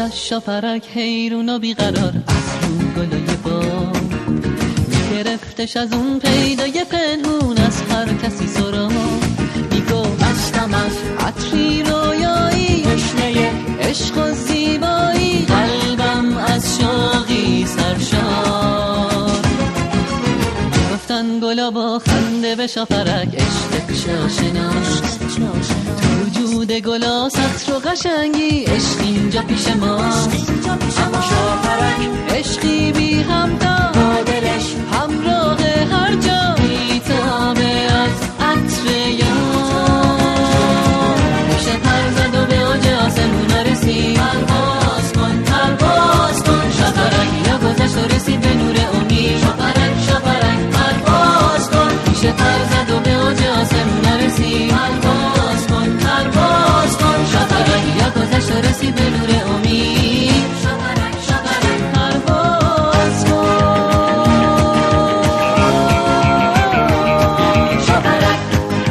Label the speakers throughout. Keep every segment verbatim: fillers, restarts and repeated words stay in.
Speaker 1: گذشت شاپرک حیرون و بیقرار از رو گلای با میگرفتش از اون پیدای پنهون از هر کسی سرا میگو مستم از عطری رویایی تشنه عشق و زیبایی قلبم از شوقی سرشار گفتن گلا با خنده به شاپرک عشق شاشناس تو وجود گلا سطر و قشنگی عشق اینجا پیش ماست اما شاپرک عشقی بی همتا با دلش همراه هر جا میتابه از عطر یار میشه پر زد و به اوج آسمون رسید پرواز کن پرواز کن شاپرک یا گذشت و رسید به نور امید شاپرک شاپرک پرواز کن میشه پر زد و به اوج آسمون رسید پرواز کن پرواز کن شاپرک یا گذشت و رسید به نور امید شاپرک شاپرک پرواز کن شاپرک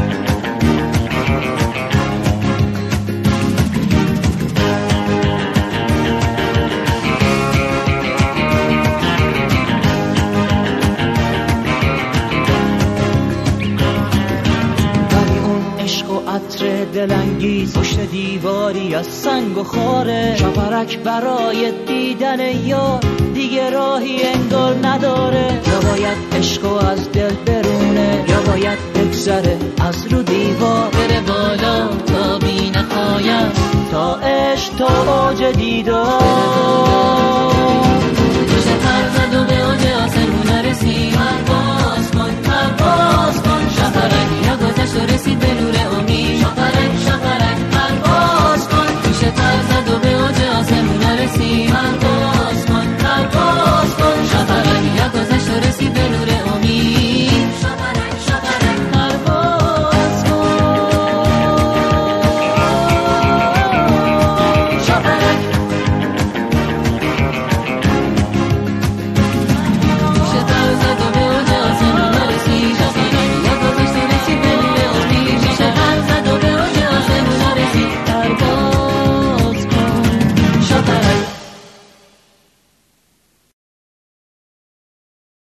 Speaker 1: عطر دلانگیز پشت دیواری از سنگ و خاره شاپرک برای دیدن یار دیگه راهی انگار نداره یا باید عشقو از دل برونه یا باید بگذره از رو دیوار بره بالا تا بی نهایت تا عشق تا اوج دیدار